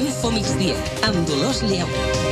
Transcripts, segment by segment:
Info Migdia, amb Dolors Lleó.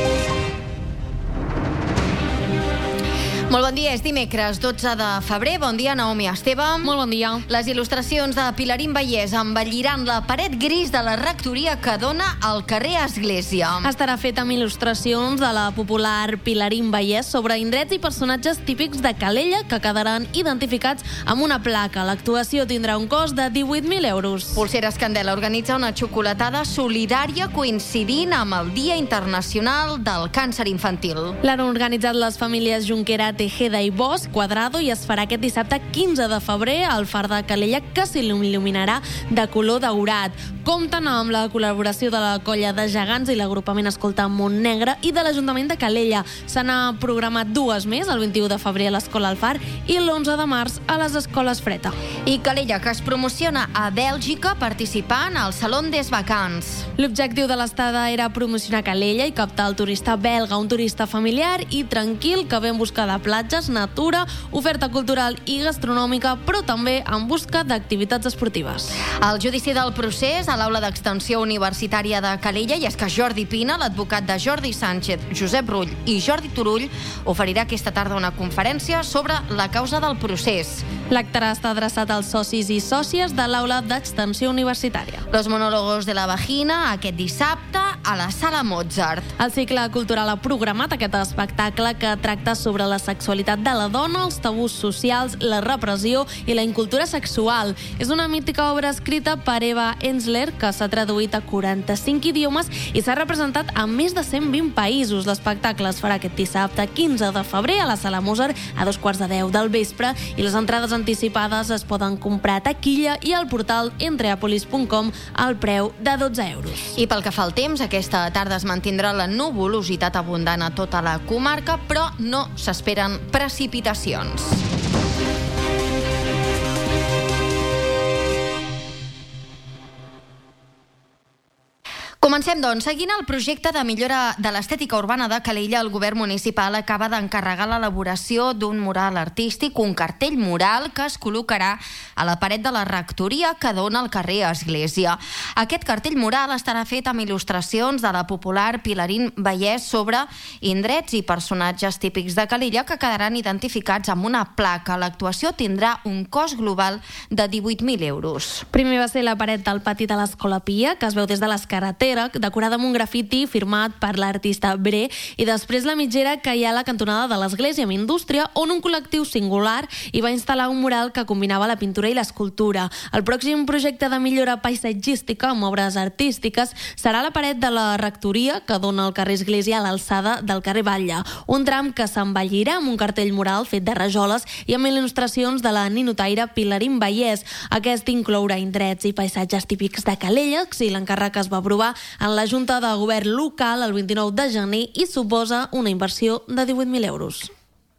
Molt bon dia, és dimecres 12 de febrer. Bon dia, Naomi Esteve. Molt bon dia. Les il·lustracions de Pilarín Vallès embelliran la paret gris de la rectoria que dona al carrer Església. Estarà fet amb il·lustracions de la popular Pilarín Vallès sobre indrets i personatges típics de Calella que quedaran identificats amb una placa. L'actuació tindrà un cost de 18.000 euros. Polseres Candela organitza una xocolatada solidària coincidint amb el Dia Internacional del Càncer Infantil. L'han organitzat les famílies Junquera, Tejeda i Bosch Quadrado i es farà aquest dissabte 15 de febrer al Far de Calella, que s'il·luminarà de color daurat. Compten amb la col·laboració de la Colla de Gegants i l'agrupament Escolta Montnegre i de l'Ajuntament de Calella. Se n'ha programat dues més, el 21 de febrer a l'Escola Alfar i l'11 de març a les Escoles Freta. I Calella, que es promociona a Bèlgica participant al Salón des Vacants. L'objectiu de l'estada era promocionar Calella i captar el turista belga, un turista familiar i tranquil que ve en busca de platges, natura, oferta cultural i gastronòmica, però també en busca d'activitats esportives. El judici del procés a l'Aula d'Extensió Universitària de Calella, i és que Jordi Pina, l'advocat de Jordi Sánchez, Josep Rull i Jordi Turull, oferirà aquesta tarda una conferència sobre la causa del procés. L'acte està adreçat als socis i sòcies de l'Aula d'Extensió Universitària. Los monólogos de la vagina, aquest dissabte a la Sala Mozart. El cicle cultural ha programat aquest espectacle que tracta sobre la sexualitat de la dona, els tabús socials, la repressió i la incultura sexual. És una mítica obra escrita per Eva Ensler que s'ha traduït a 45 idiomes i s'ha representat a més de 120 països. L'espectacle es farà aquest dissabte 15 de febrer a la Sala Mozart a 9:15 del vespre i les entrades anticipades es poden comprar a taquilla i al portal entreapolis.com al preu de 12 euros. I pel que fa al temps, aquesta tarda es mantindrà la nuvolositat abundant a tota la comarca, però no s'esperen precipitacions. Comencem, doncs. Seguint el projecte de millora de l'estètica urbana de Calella, el govern municipal acaba d'encarregar l'elaboració d'un mural artístic, un cartell mural que es col·locarà a la paret de la rectoria que dona al carrer Església. Aquest cartell mural estarà fet amb il·lustracions de la popular Pilarín Vallès sobre indrets i personatges típics de Calella que quedaran identificats amb una placa. L'actuació tindrà un cost global de 18.000 euros. Primer va ser la paret del pati de l'Escola Pia, que es veu des de les carreteres, decorada amb un grafiti firmat per l'artista Bre, i després la mitgera que hi ha a la cantonada de l'Església amb Indústria, on un col·lectiu singular hi va instal·lar un mural que combinava la pintura i l'escultura. El pròxim projecte de millora paisatgística amb obres artístiques serà la paret de la rectoria que dona al carrer Església a l'alçada del carrer Batlle, un tram que s'embellirà amb un cartell mural fet de rajoles i amb il·lustracions de la ninotaire Pilarín Vallès. Aquest inclourà indrets i paisatges típics de Calella, si l'encàrrec es va aprovar en la Junta de Govern local el 29 de gener i suposa una inversió de 18.000 euros.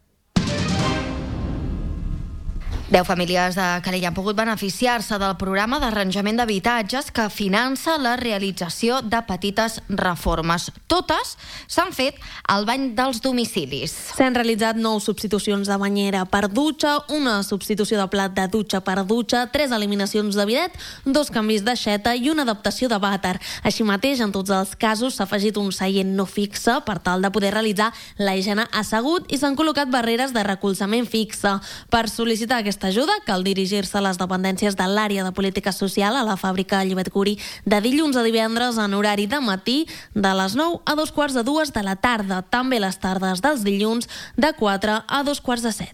10 famílies de Calella han pogut beneficiar-se del programa d'arranjament d'habitatges que finança la realització de petites reformes. Totes s'han fet al bany dels domicilis. S'han realitzat 9 substitucions de banyera per dutxa, una substitució de plat de dutxa per dutxa, 3 eliminacions de bidet, 2 canvis d'aixeta i una adaptació de vàter. Així mateix, en tots els casos s'ha afegit un seient no fixe per tal de poder realitzar la higiene assegut i s'han col·locat barreres de recolzament fixe. Per sol·licitar aquesta ajuda cal dirigir-se a les dependències de l'àrea de política social a la fàbrica Llobet Curi de dilluns a divendres en horari de matí de les 9 a 2:45 de la tarda. També les tardes dels dilluns de 4 a 2:45.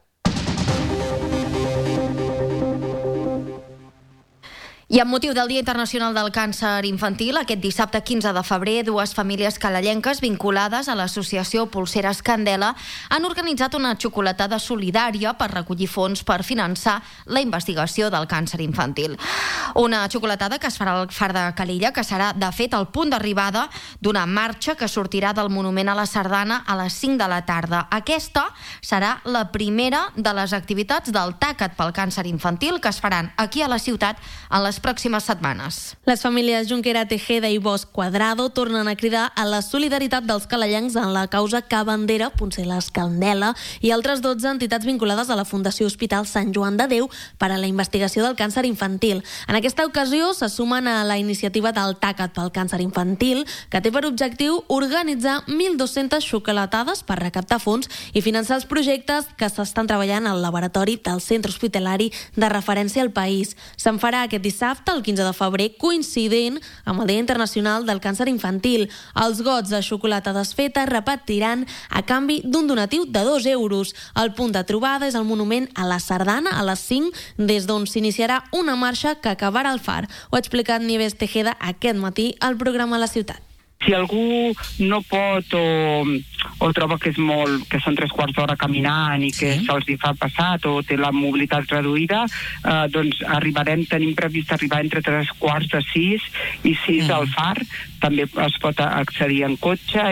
I amb motiu del Dia Internacional del Càncer Infantil, aquest dissabte 15 de febrer, 2 famílies calellenques vinculades a l'associació Polseres Candela han organitzat una xocolatada solidària per recollir fons per finançar la investigació del càncer infantil. Una xocolatada que es farà al Far de Calella, que serà, de fet, el punt d'arribada d'una marxa que sortirà del Monument a la Sardana a les 5 de la tarda. Aquesta serà la primera de les activitats del Tàcat pel càncer infantil que es faran aquí a la ciutat en les les pròximes setmanes. Les famílies Junquera, Tejeda i Bosch Cuadrado tornen a cridar a la solidaritat dels calellencs en la causa que abandera Ponceles Candela i altres 12 entitats vinculades a la Fundació Hospital Sant Joan de Déu per a la investigació del càncer infantil. En aquesta ocasió se sumen a la iniciativa del TACAT pel càncer infantil, que té per objectiu organitzar 1.200 xocolatades per recaptar fons i finançar els projectes que s'estan treballant al laboratori del Centre Hospitalari de Referència al País. Se'n farà aquest dissabte, el 15 de febrer, coincidint amb el Dia Internacional del Càncer Infantil. Els gots de xocolata desfeta es repartiran a canvi d'un donatiu de 2 euros. El punt de trobada és el monument a la Sardana a les 5, des d'on s'iniciarà una marxa que acabarà al Far. Ho ha explicat Nieves Tejeda aquest matí al programa La Ciutat. Si algú no pot o troba que són 3/4 d'hora caminant i que se'ls fa passat o té la mobilitat reduïda, doncs tenim previst arribar entre 3/4 de 6 i 6 al Far. També es pot accedir en cotxe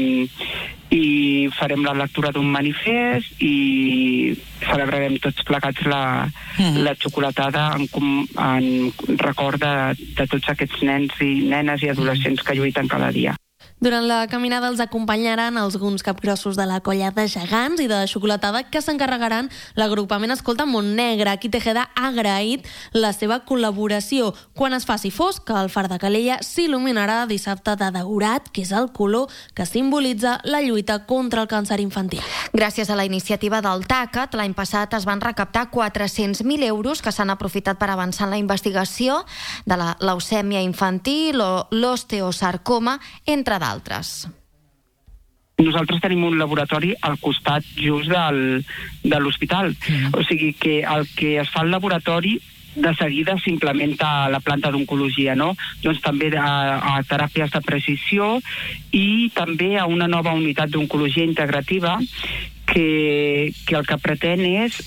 i farem la lectura d'un manifest i celebrarem tots plegats la xocolatada en record de tots aquests nens i nenes i adolescents que lluiten cada dia. Durant la caminada els acompanyaran alguns capgrossos de la colla de gegants i de xocolatada que s'encarregaran l'agrupament Escolta Montnegre. Aquí Tejeda ha agraït la seva col·laboració. Quan es faci fosc, el Far de Calella s'il·luminarà dissabte de daurat, que és el color que simbolitza la lluita contra el càncer infantil. Gràcies a la iniciativa del TACAT, l'any passat es van recaptar 400.000 euros que s'han aprofitat per avançar en la investigació de la leucèmia infantil o l'osteosarcoma, entre d'altres. Nosaltres tenim un laboratori al costat just de l'hospital. O sigui que el que es fa al laboratori de seguida s'implementa a la planta d'oncologia, no? Doncs també a teràpies de precisió i també a una nova unitat d'oncologia integrativa que el que pretén és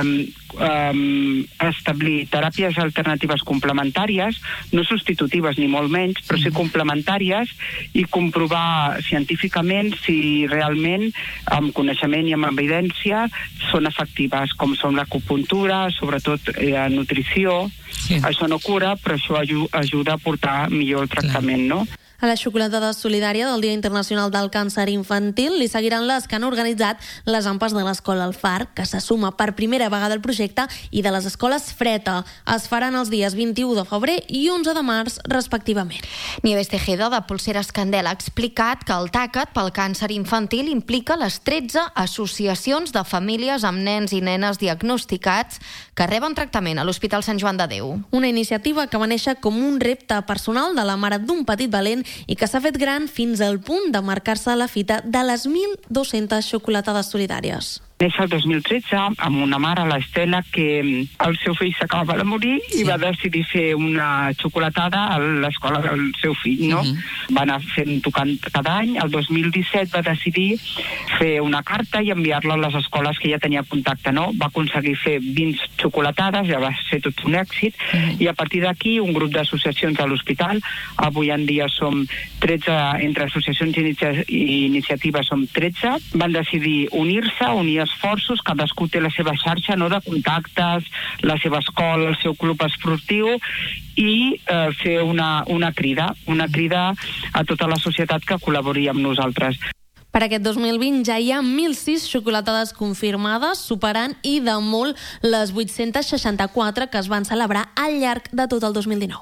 establir teràpies alternatives complementàries, no substitutives ni molt menys, però sí complementàries, i comprovar científicament si realment, amb coneixement i amb evidència, són efectives, com són l'acupuntura, sobretot nutrició. Això no cura, però això ajuda a portar millor el tractament, no? A la xocolatada solidària del Dia Internacional del Càncer Infantil li seguiran les que han organitzat les AMPAs de l'Escola El Far, que se suma per primera vegada al projecte, i de les escoles Freta. Es faran els dies 21 de febrer i 11 de març, respectivament. Nieves Tejeda, de Polseres Candela, ha explicat que el TACAT pel càncer infantil implica les 13 associacions de famílies amb nens i nenes diagnosticats que reben tractament a l'Hospital Sant Joan de Déu. Una iniciativa que va néixer com un repte personal de la mare d'un petit valent i que s'ha fet gran fins al punt de marcar-se la fita de les 1.200 xocolatades solidàries. Neix el 2013 amb una mare, l'Estela, que el seu fill s'acabava de morir i va decidir fer una xocolatada a l'escola del seu fill, no? Va anar tocant cada any. El 2017 va decidir fer una carta i enviar-la a les escoles que ja tenia contacte, no? Va aconseguir fer 20 xocolatades, ja va ser tot un èxit, i a partir d'aquí un grup d'associacions a l'hospital, avui en dia som 13, entre associacions i iniciatives som 13, van decidir unir esforços, cadascú té la seva xarxa, no, de contactes, la seva escola, el seu club esportiu, i fer una crida a tota la societat que col·labori amb nosaltres. Per aquest 2020 ja hi ha 1.006 xocolatades confirmades, superant i de molt les 864 que es van celebrar al llarg de tot el 2019.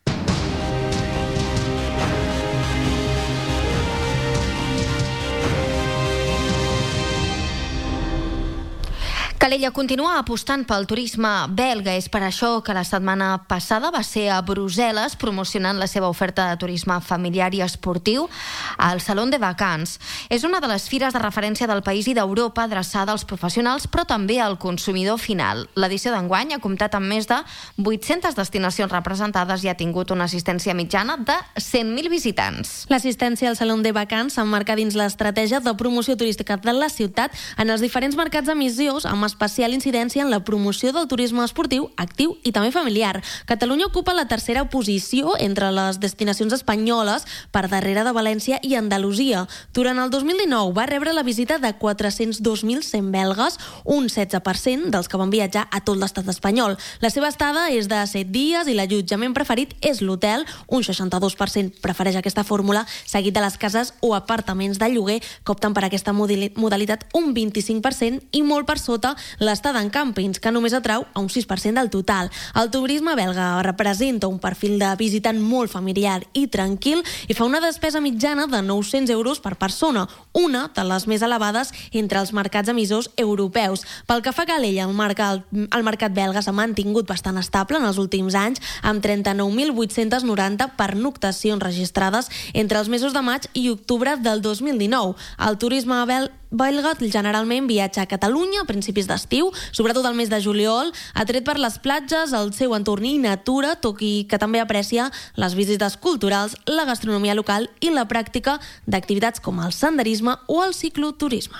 Calella continua apostant pel turisme belga. És per això que la setmana passada va ser a Brussel·les promocionant la seva oferta de turisme familiar i esportiu al Salon de Vacances. És una de les fires de referència del país i d'Europa adreçada als professionals, però també al consumidor final. L'edició d'enguany ha comptat amb més de 800 destinacions representades i ha tingut una assistència mitjana de 100.000 visitants. L'assistència al Salon de Vacances s'emmarca dins l'estratègia de promoció turística de la ciutat en els diferents mercats emissions, amb especial incidència en la promoció del turisme esportiu, actiu i també familiar. Catalunya ocupa la tercera posició entre les destinacions espanyoles, per darrere de València i Andalusia. Durant el 2019 va rebre la visita de 402.100 belgues, un 16% dels que van viatjar a tot l'estat espanyol. La seva estada és de 7 dies i l'allotjament preferit és l'hotel, un 62% prefereix aquesta fórmula, seguit de les cases o apartaments de lloguer que opten per aquesta modalitat un 25% i molt per sota l'estada en càmpings, que només atrau a un 6% del total. El turisme belga representa un perfil de visitant molt familiar i tranquil i fa una despesa mitjana de 900 euros per persona, una de les més elevades entre els mercats emissors europeus. Pel que fa a Calella, el mercat belga s'ha mantingut bastant estable en els últims anys, amb 39.890 pernoctacions registrades entre els mesos de maig i octubre del 2019. El turisme belga generalment viatja a Catalunya a principis d'estiu, sobretot al mes de juliol, atret per les platges, el seu entorn i natura, tot i que també aprecia les visites culturals, la gastronomia local i la pràctica d'activitats com el senderisme o el cicloturisme.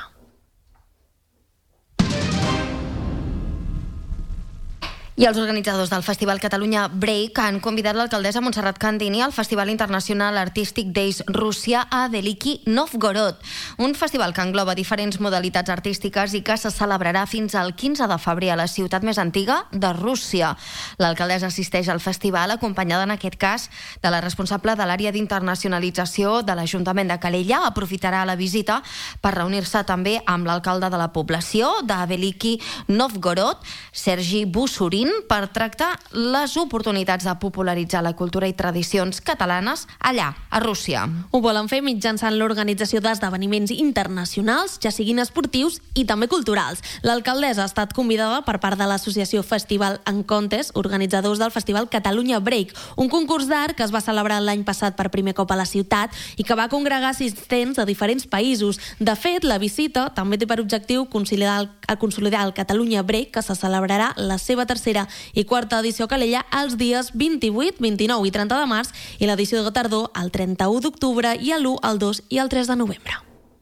I els organitzadors del Festival Catalunya Break han convidat l'alcaldessa Montserrat Candini al Festival Internacional Artístic Days Rússia a Veliki Novgorod, un festival que engloba diferents modalitats artístiques i que se celebrarà fins al 15 de febrer a la ciutat més antiga de Rússia. L'alcaldessa assisteix al festival acompanyada en aquest cas de la responsable de l'àrea d'internacionalització de l'Ajuntament de Calella. Aprofitarà la visita per reunir-se també amb l'alcalde de la població de Veliki Novgorod, Sergi Bussurin, per tractar les oportunitats de popularitzar la cultura i tradicions catalanes allà, a Rússia. Ho volen fer mitjançant l'organització d'esdeveniments internacionals, ja siguin esportius i també culturals. L'alcaldessa ha estat convidada per part de l'associació Festival and Contest, organitzadors del Festival Catalunya Break, un concurs d'art que es va celebrar l'any passat per primer cop a la ciutat i que va congregar assistents de diferents països. De fet, la visita també té per objectiu consolidar el Catalunya Break, que se celebrarà la seva tercera i quarta edició a Calella els dies 28, 29 i 30 de març i l'edició de tardor el 31 d'octubre i l'1, el 2 i el 3 de novembre.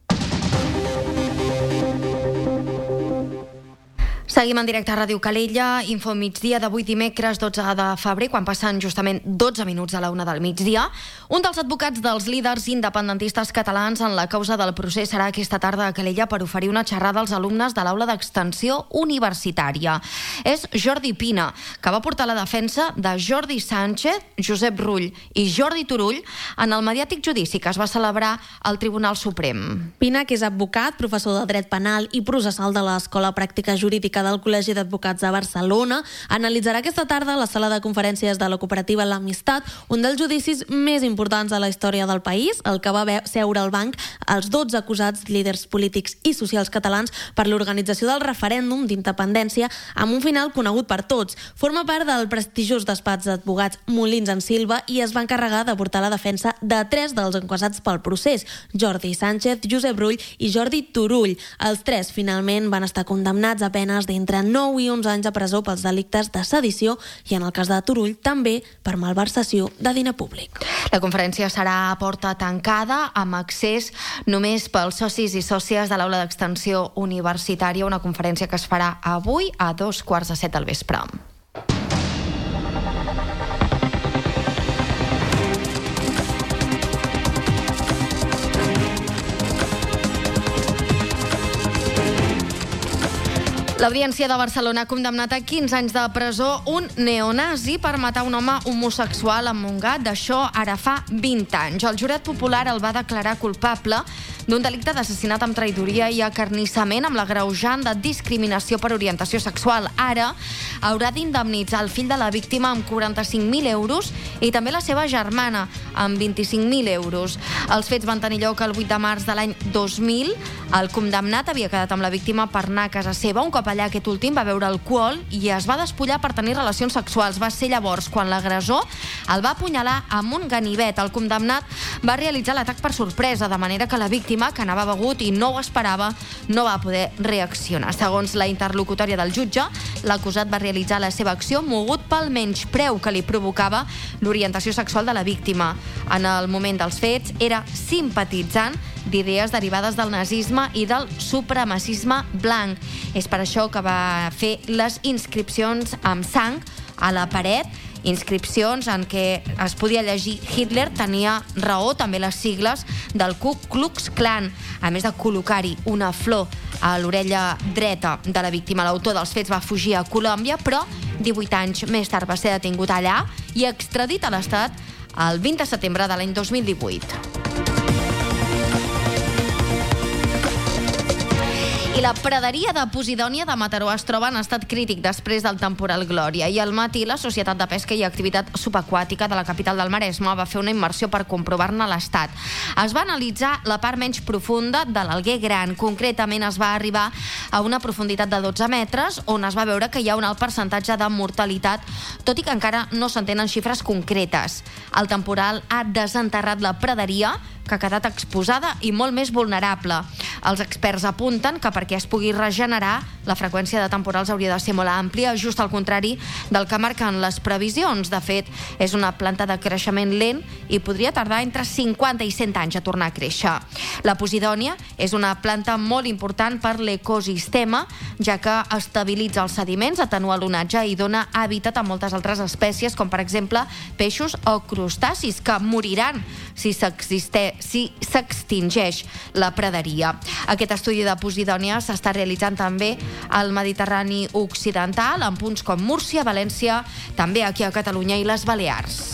Seguim en directe a Ràdio Calella, info migdia d'avui dimecres 12 de febrer, quan passen justament 12 minuts a la 1 del migdia. Un dels advocats dels líders independentistes catalans en la causa del procés serà aquesta tarda a Calella per oferir una xerrada als alumnes de l'aula d'extensió universitària. És Jordi Pina, que va portar la defensa de Jordi Sánchez, Josep Rull i Jordi Turull en el mediàtic judici que es va celebrar al Tribunal Suprem. Pina, que és advocat, professor de dret penal i processal de l'Escola Pràctica Jurídica del Col·legi d'Advocats de Barcelona, analitzarà aquesta tarda a la sala de conferències de la cooperativa L'Amistat un dels judicis més importants de la història del país, el que va seure al banc els 12 acusats líders polítics i socials catalans per l'organització del referèndum d'independència, amb un final conegut per tots. Forma part del prestigiós despatx d'advocats Molins en Silva i es va encarregar de portar la defensa de 3 dels enquesats pel procés, Jordi Sánchez, Josep Rull i Jordi Turull. Els 3 finalment van estar condemnats a penes d'entre 9 i 11 anys de presó pels delictes de sedició i, en el cas de Turull, també per malversació de diner públic. La conferència serà a porta tancada, amb accés només pels socis i sòcies de l'aula d'extensió universitària, una conferència que es farà avui a 7:15 del vespre. L'Audiència de Barcelona ha condemnat a 15 anys de presó un neonazi per matar un home homosexual a Montgat. D'això ara fa 20 anys. El jurat popular el va declarar culpable d'un delicte d'assassinat amb traïdoria i acarnissament amb l'agreujant de discriminació per orientació sexual. Ara haurà d'indemnitzar el fill de la víctima amb 45.000 euros i també la seva germana amb 25.000 euros. Els fets van tenir lloc el 8 de març de l'any 2000. El condemnat havia quedat amb la víctima per anar a casa seva. Un cop allà, aquest últim va beure alcohol i es va despullar per tenir relacions sexuals. Va ser llavors quan l'agressor el va apunyalar amb un ganivet. El condemnat va realitzar l'atac per sorpresa, de manera que la víctima víctima, que anava begut i no ho esperava, no va poder reaccionar. Segons la interlocutòria del jutge, l'acusat va realitzar la seva acció mogut pel menyspreu que li provocava l'orientació sexual de la víctima. En el moment dels fets, era simpatitzant d'idees derivades del nazisme i del supremacisme blanc. És per això que va fer les inscripcions amb sang a la paret, inscripcions en què es podia llegir Hitler tenia raó, també les sigles del Ku Klux Klan, a més de col·locar-hi una flor a l'orella dreta de la víctima. L'autor dels fets va fugir a Colòmbia, però 18 anys més tard va ser detingut allà i extradit a l'Estat el 20 de setembre de l'any 2018. I la praderia de Posidònia de Mataró es troba en estat crític després del temporal Glòria. I al matí la Societat de Pesca i Activitat Subaquàtica de la capital del Maresme va fer una immersió per comprovar-ne l'estat. Es va analitzar la part menys profunda de l'Alguer Gran. Concretament es va arribar a una profunditat de 12 metres, on es va veure que hi ha un alt percentatge de mortalitat, tot i que encara no s'entenen xifres concretes. El temporal ha desenterrat la praderia, que ha quedat exposada i molt més vulnerable. Els experts apunten que perquè es pugui regenerar, la freqüència de temporals hauria de ser molt àmplia, just al contrari del que marquen les previsions. De fet, és una planta de creixement lent i podria tardar entre 50 i 100 anys a tornar a créixer. La Posidònia és una planta molt important per l'ecosistema, ja que estabilitza els sediments, atenua l'onatge i dona hàbitat a moltes altres espècies, com per exemple peixos o crustacis, que moriran si s'extingeix la praderia. Aquest estudi de Posidònia s'està realitzant també al Mediterrani occidental, en punts com Múrcia, València, també aquí a Catalunya i les Balears.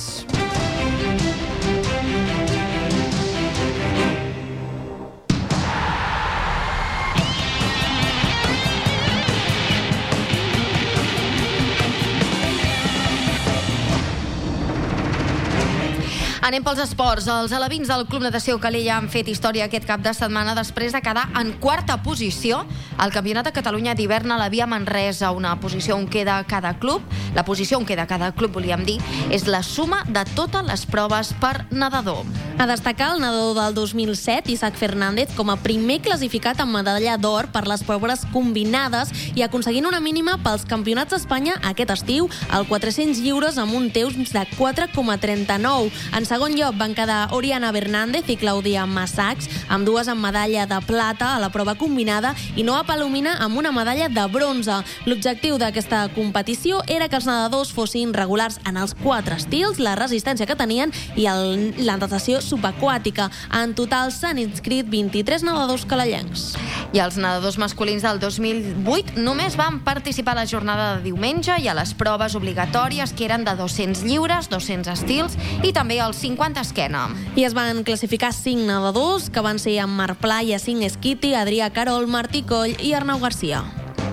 Anem pels esports. Els alevins del Club Natació Calella han fet història aquest cap de setmana després de quedar en quarta posició al Campionat de Catalunya d'hivern a la Via Manresa. Una posició on queda cada club. La posició on queda cada club, volíem dir, és la suma de totes les proves per nedador. A destacar el nedador del 2007, Isaac Fernández, com a primer classificat amb medalla d'or per les proves combinades i aconseguint una mínima pels Campionats d'Espanya aquest estiu, al 400 lliures amb un temps de 4,39. En segon lloc van quedar Oriana Bernández i Clàudia Massacs, amb dues amb medalla de plata a la prova combinada, i Noa Palomina amb una medalla de bronze. L'objectiu d'aquesta competició era que els nedadors fossin regulars en els 4 estils, la resistència que tenien i la natació subaquàtica. En total s'han inscrit 23 nedadors calellencs. I els nedadors masculins del 2008 només van participar a la jornada de diumenge i a les proves obligatòries, que eren de 200 lliures, 200 estils i també els 50 esquena. I es van classificar 5 nedadors, que van ser en Marc Pla, Yacine Esquiti, Adrià Carol, Martí Coll i Arnau Garcia.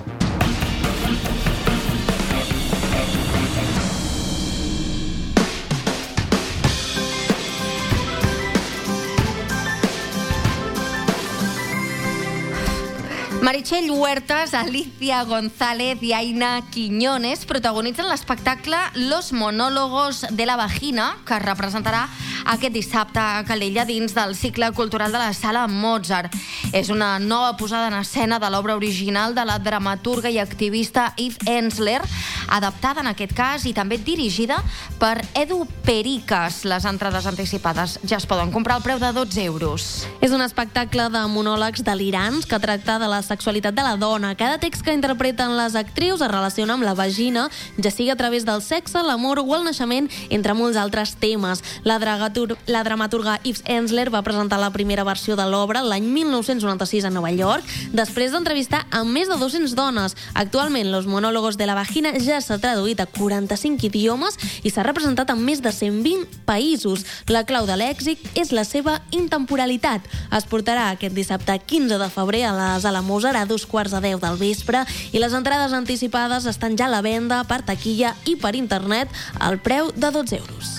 Meritxell Huertas, Alicia González i Aina Quiñones protagonitzen l'espectacle Los Monólogos de la Vagina, que es representarà aquest dissabte a Calella dins del cicle cultural de la Sala Mozart. És una nova posada en escena de l'obra original de la dramaturga i activista Eve Ensler, adaptada en aquest cas i també dirigida per Edu Periques. Les entrades anticipades ja es poden comprar al preu de 12 euros. És un espectacle de monòlegs delirants que tracta de la sexualitat de la dona. Cada text que interpreten les actrius es relaciona amb la vagina, ja sigui a través del sexe, l'amor o el naixement, entre molts altres temes. La dramaturga Eve Ensler va presentar la primera versió de l'obra l'any 1996 a Nova York, després d'entrevistar a més de 200 dones. Actualment, Los Monólogos de la Vagina ja s'ha traduït a 45 idiomes i s'ha representat en més de 120 països. La clau de l'èxit és la seva intemporalitat. Es portarà aquest dissabte 15 de febrer a la Sala Mozart a 2:15 del vespre i les entrades anticipades estan ja a la venda per taquilla i per internet al preu de 12 euros.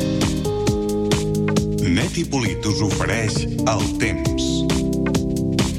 Net i Polit us ofereix el temps.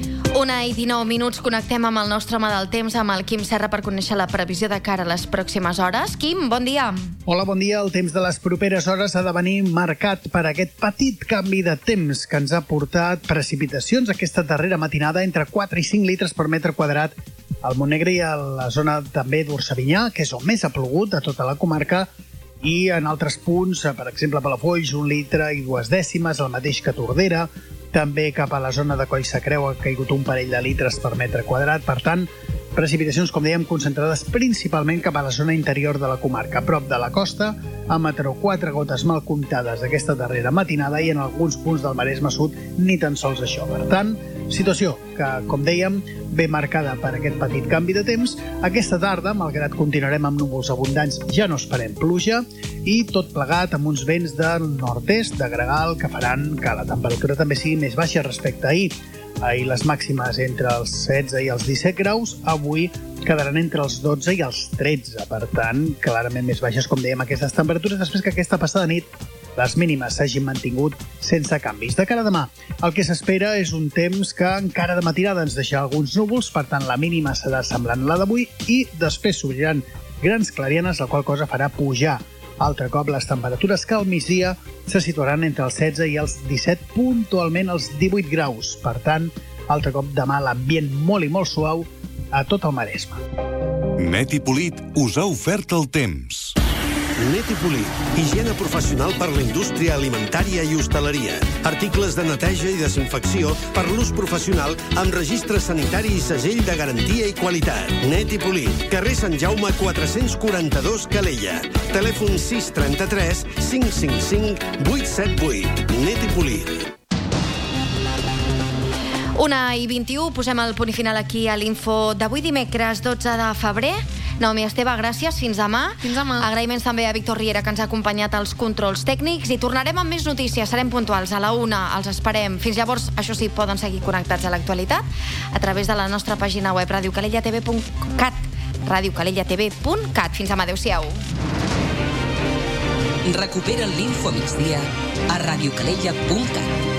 1:19, connectem amb el nostre home del temps, amb el Quim Serra, per conèixer la previsió de cara a les pròximes hores. Quim, bon dia. Hola, bon dia. El temps de les properes hores ha de venir marcat per aquest petit canvi de temps que ens ha portat precipitacions aquesta darrera matinada entre 4 i 5 litres per metre quadrat al Montnegre i a la zona també d'Orsavinyà, que és on més ha plogut a tota la comarca, i en altres punts, per exemple, a Palafolls, 1 litre i 2 dècimes, el mateix que Tordera. També cap a la zona de Collsacreu ha caigut un parell de litres per metre quadrat. Per tant, precipitacions, com dèiem, concentrades principalment cap a la zona interior de la comarca. A prop de la costa, a Mataró, 4 gotes mal comptades aquesta darrera matinada, i en alguns punts del Maresme Sud ni tan sols això. Per tant, situació que, com dèiem, ve marcada per aquest petit canvi de temps. Aquesta tarda, malgrat continuarem amb núvols abundants, ja no esperem pluja, i tot plegat amb uns vents del nord-est, de gregal, que faran que la temperatura també sigui més baixa respecte a ahir. Ahir les màximes entre els 16 i els 17 graus, avui quedaran entre els 12 i els 13. Per tant, clarament més baixes, com dèiem, aquestes temperatures, després que aquesta passada nit les mínimes s'hagin mantingut sense canvis. De cara a demà, el que s'espera és un temps que encara de matinada ens deixarà alguns núvols, per tant la mínima serà semblant a la d'avui, i després s'obriran grans clarianes, la qual cosa farà pujar altre cop les temperatures, que al migdia se situaran entre els 16 i els 17, puntualment els 18 graus. Per tant, altre cop demà l'ambient molt i molt suau a tot el Maresme. Net i Polit us ha ofert el temps. Net i Polit, higiene professional per la indústria alimentària i hostaleria. Articles de neteja i desinfecció per l'ús professional amb registre sanitari i segell de garantia i qualitat. Net i Polit, carrer Sant Jaume 442, Calella. Telèfon 633 555 878. Net i Polit. 1:21, posem el punt final aquí a l'info d'avui, dimecres 12 de febrer. Naomi Esteve, gràcies. Fins demà. Fins demà. Agraïments també a Víctor Riera, que ens ha acompanyat als controls tècnics, i tornarem amb més notícies. Serem puntuals a la 1, els esperem. Fins llavors, això sí, poden seguir connectats a l'actualitat a través de la nostra pàgina web radiocalellatv.cat. radiocalellatv.cat. Fins demà, adeu-siau. Recupera l'info a migdia a radiocalella.cat.